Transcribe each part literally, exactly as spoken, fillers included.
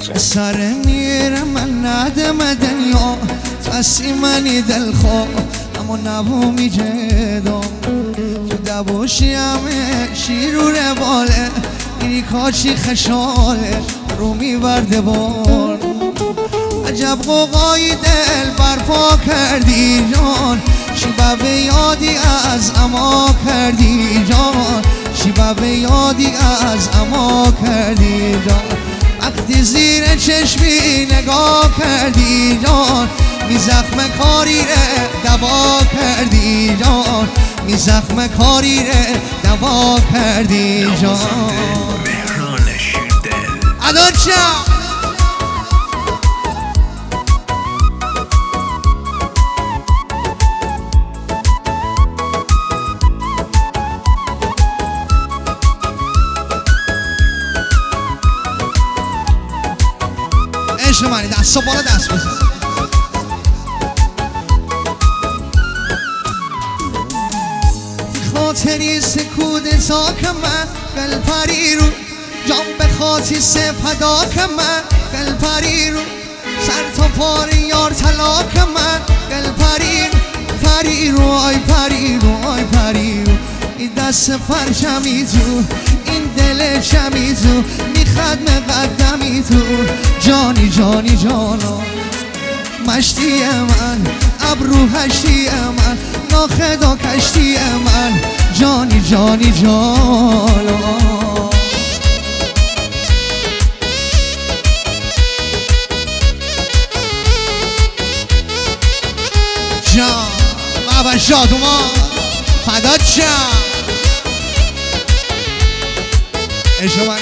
سر میره من ندم دنیا تسی منی دل خواه اما نبو میجدم تو دبوشی همه شیرونه باله اینی کاشی خشاله رو میبرده بار عجب قوقای دل برپا کردی جان شیبه به یادی از اما کردی جان شیبه به یادی از اما کردی جان وقتی زیر چشمی نگاه کردی جان می زخم کاری ره دوا کردی جان می زخم کاری ره دوا کردی جان اداچم عشق منی دست بالا دست بزن خاطری سکوت ساک من قلب پری رو جان به خاطی سفدا که من قلب پری رو سر تا پار یار طلاق من قلب پری رو پری رو آی پری رو آی پری رو این دست فرشمی تو این دل شمی تو میخد مقدمی تو جانی جانی جانا مشتی من ابرو هشتی من ناخدا کشتی من جانی جانی جانا جان بابا شادوما فدات شم اشوان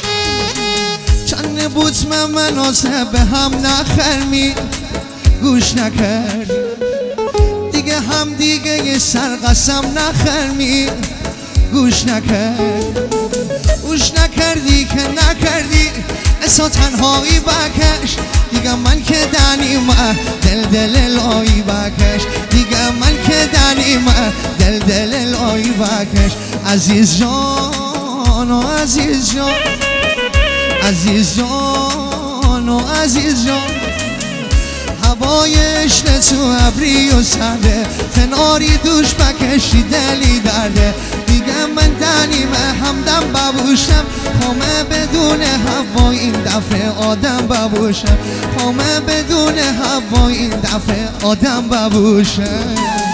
چند بوت من مناسب به هم نخرمی گوش نکردی دیگه هم دیگه یه سر قسم نخرمی گوش نکردی گوش نکردی که نکردی اسا تنهایی بکش دیگه من که دنیم دل دل لایی بکش دیگه من که دنیم دل دل لایی بکش عزیز جان و عزیز جان عزیز جان و عزیز جان هوای عشق تو ابری و سرده تناری دوش بکشی دلی درده دیگه من دنیمه همدم ببوشم خامه بدون هوا این دفعه آدم ببوشم خامه بدون هوا این دفعه آدم ببوشم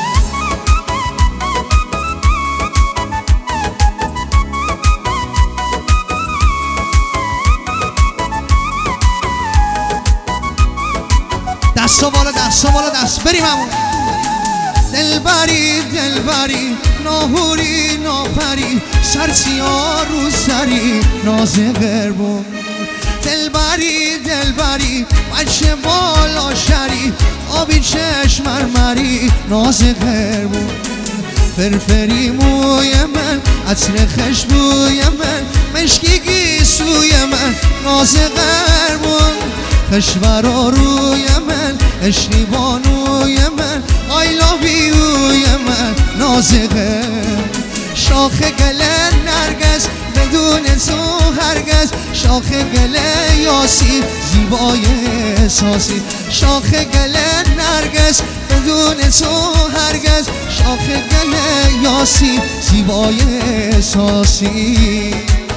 دستا بالا دستا بالا دست بریم همون دلبری دلبری ناهوری ناپری سرسیا رو سری ناز قربون دلبری دلبری بچه بالا شری آبی چشم مرمری ناز قربون فرفری موی من عطر خشبوی من مشکی گیسوی من ناز قربون کشورا روی من عشقی بانوی من I love you من نازقه شاخ گله نرگس بدون تو هرگز شاخ گله یاسی زیبای احساسی شاخ گله نرگس بدون تو هرگز شاخ گله یاسی زیبای احساسی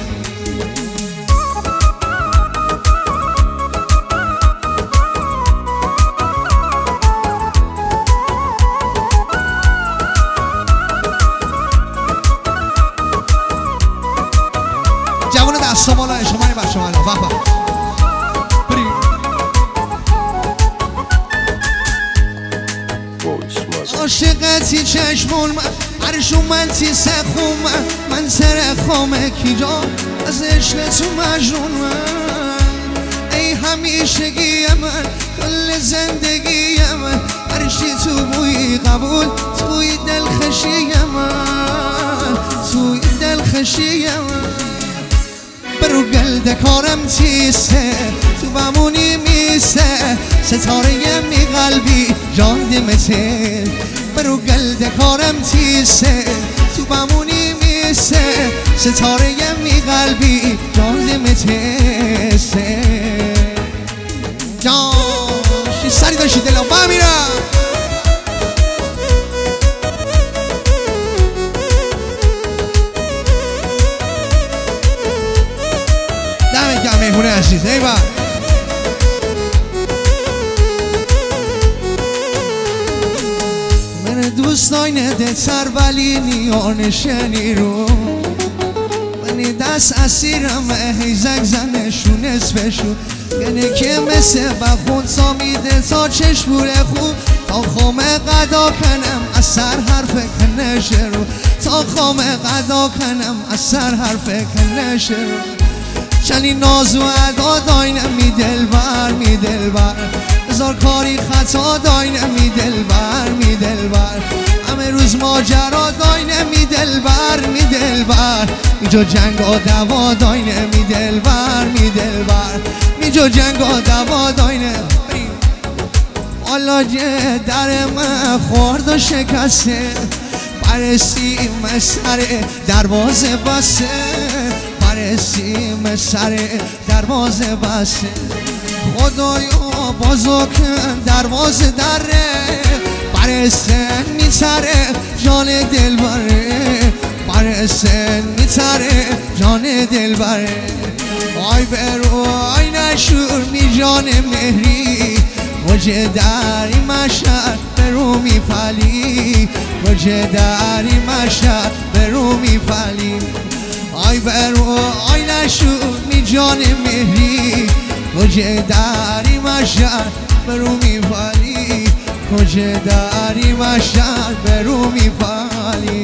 جوان دستا بالا شما این بچه من بابا عاشقتی چشمون من عرشون من تی سخون من من سر خامه کی جان از عشق تو مجنون من ای همیشگی من کل زندگی من عرشی تو بوی قبول توی دلخشی من توی دلخشی من برو گلد کارم چیسته تو بمونی میسته ستاره می قلبی جان دمته برو گلد کارم چیسته تو بمونی میسته ستاره می قلبی جان دمته باشی دلم با میرم. دمت گرم مهمونه عزیز. ایوه من دوست داینه سر ولی نیانشنی رو من دست اسیرم هیزک زنشون اسمشون یعنی که مثل بخون تا میده تا چشمور خوب تا خامه قدا کنم از سر حرف کنشه رو تا خامه قدا کنم از سر حرف کنشه رو چنی ناز و ادا داینم می دلبر می دلبر هزار کاری خطا داینم می دلبر می دلبر همه روز ماجرا داینم می دلبر می دلبر میجا جنگ و دوا داینم می دلبر می دلبر میجا جنگ و دوا داینم والا جه در من خورد و شکسته برسیم سر دروازه بسته برسیم سر دروازه بسته خدایا بازو کن دروازه دره برسن میتره جان دل بره برسن میتره جان دل بره آی برو آی نشور می جان مهری وجه داری مشهد برو میپلی وجه داری مشهد برو میپلی آی برو آی نشور می جان مهری کجه داری مشهد برو میپلی کجه داری مشهد برو میپلی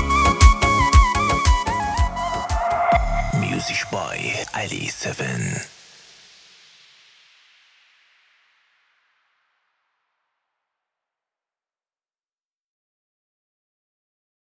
Music by Ali seven.